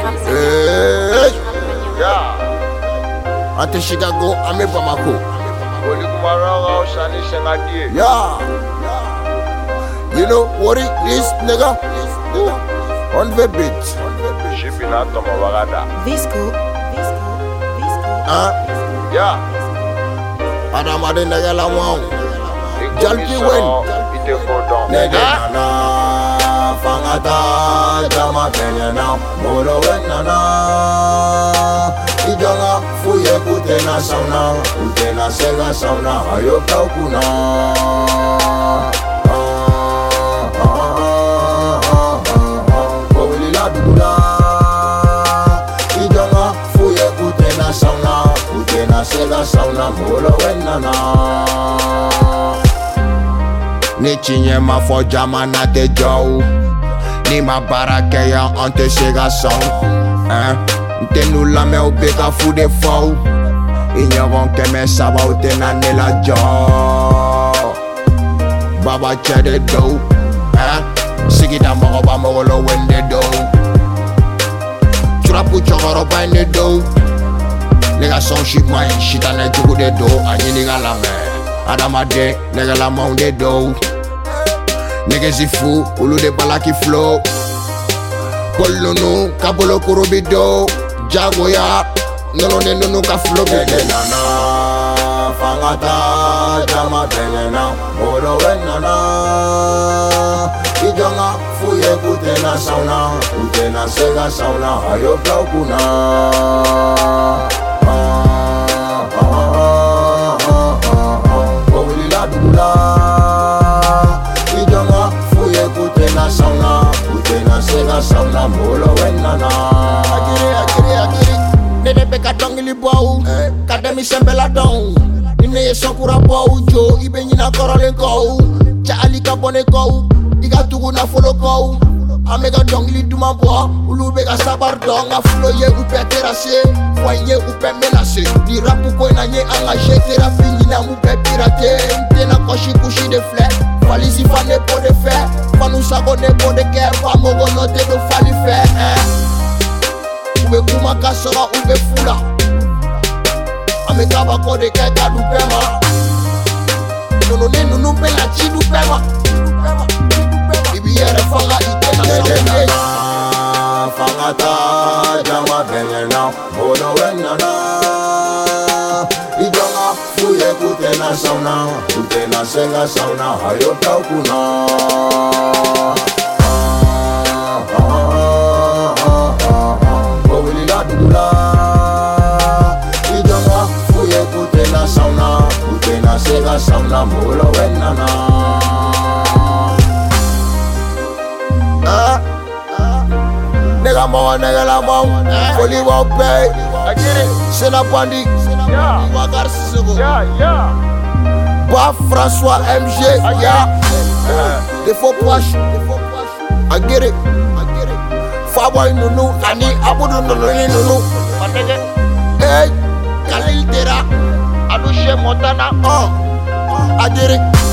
Hey, Yeah. ante Chicago, ame Bamako. Yeah. You know what it is, nigga? On the beat. Visco. Yeah. Adamade nigga la wang. Jalpi wen. Nigga na fangata jama penye na molo wen na ijonga fuye kutena sauna kutena sega sauna ayo kaukuna kowili la dugula ijonga fuye kutena sauna kutena sega sauna molo wen na ni chinye ma fo jama na te jow ni ma barake ya ante sega song nte nou la me ou beka fou de fou ignoron ke me saba ou te nan ne la jow baba che de do sigita moro ba moro lo wende do churapu chokoro ba ne do nigga son shit mine shit ane jugu de do anyi nigga la me Adamade, nigga la mong de do nigga si fou, ulu de balaki flow Polunu, kabolo kurubido Jagoya, nono ne nono ka flow Bede nana, fangata, jama bene na Moro wen nana Ijonga, fuye kutena sauna Kutena sega sauna, ayo blau kuna Ijonga fuye kutena sauna kutena sega sauna molo wenana agiri nene beka dongili bow kadami sembela dong ine yesokura bow jo ibe nyina korole ko cha ali kabone ko diga tugu na folo ko amega dongili duma bo ulu beka sabar dong afulo ye upe terase foye upe menase di rapu ko na nye engagé thérapie nyina mu pe pirate tena koshi kushi de fleur Falisi fane po de fe Fanu sago ne po de ke Famogo no te do fali fe Ube kuma kasora ube fula Ame kaba ko de ke kadu pema Nono ne nunu pela chidu pema Ibi yere fanga ite na saune Fangata jama benye na Mono wenana Ijonga fuye kutena sauna Kutena senga sauna Ayo tau kuna Kowili la dugula Ijonga fuye kutena sauna Kutena senga sauna Molo wenana Nigga mo, nigga la mo Fully well paid Sena Pandi Yeah. Ba François MG, yeah. Des faux poches, I get it. Faboy Nunu, Ani Abudu Nunu. Hey, Khalil Tera, Alushe Montana. I get it.